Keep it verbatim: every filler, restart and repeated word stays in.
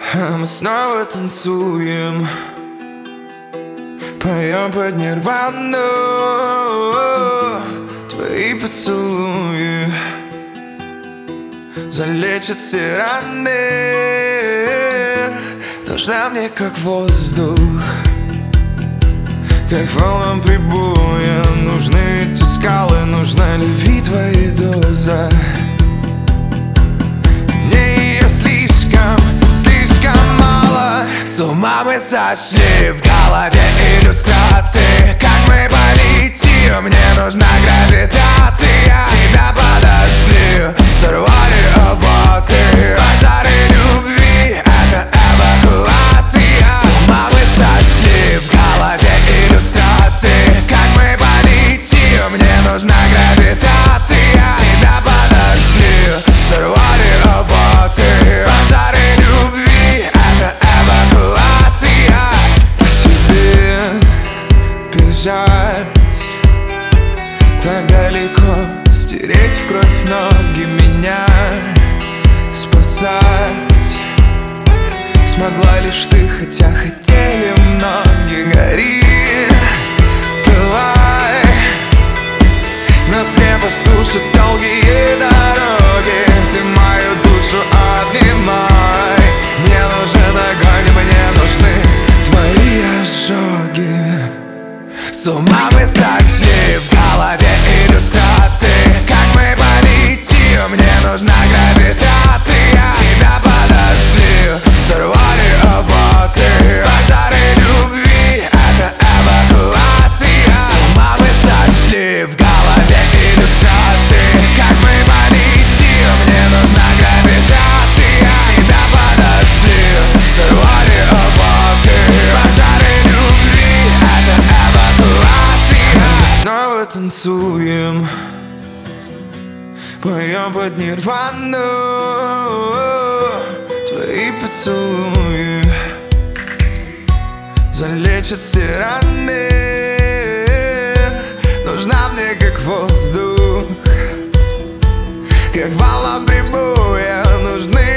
А мы снова танцуем, поем под нирвану. Твои поцелуи залечат все раны. Нужна мне как воздух, как волнам прибоя. Нужны эти скалы, нужна любви твоей доза. Мне ее слишком, слишком мало. С ума мы сошли, в голове иллюстрации. Как мы полетим, мне нужна гравитация. Тебя подожгли, сорвали овации. Пожары любви, это эвакуация. С ума мы сошли, в голове иллюстрации. Как мы полетим, мне нужна гравитация. Тебя подожгли, сорвали овации. Пожары любви, это эвакуация. К тебе бежать так далеко, стереть в кровь ноги, меня спасать смогла лишь ты, хотя хотели многие. Гори, пылай, нас не потушат долгие дороги. Ты мою душу обнимай. Мне нужен огонь, мне нужны твои ожоги. С ума мы сошли, в голове иллюстрации. Как мы полетим, мне нужна гравитация. Тебя подожгли, сорвали овации. Пожары любви, это эвакуация. С ума мы сошли, в голове иллюстрации. Как мы полетим, мне нужна гравитация. Тебя подожгли, сорвали овации. Пожары любви, это эвакуация. Мы снова танцуем, поем под нирвану. Твои поцелуи залечат все раны. Нужна мне как воздух, как волна прибоя. Нужны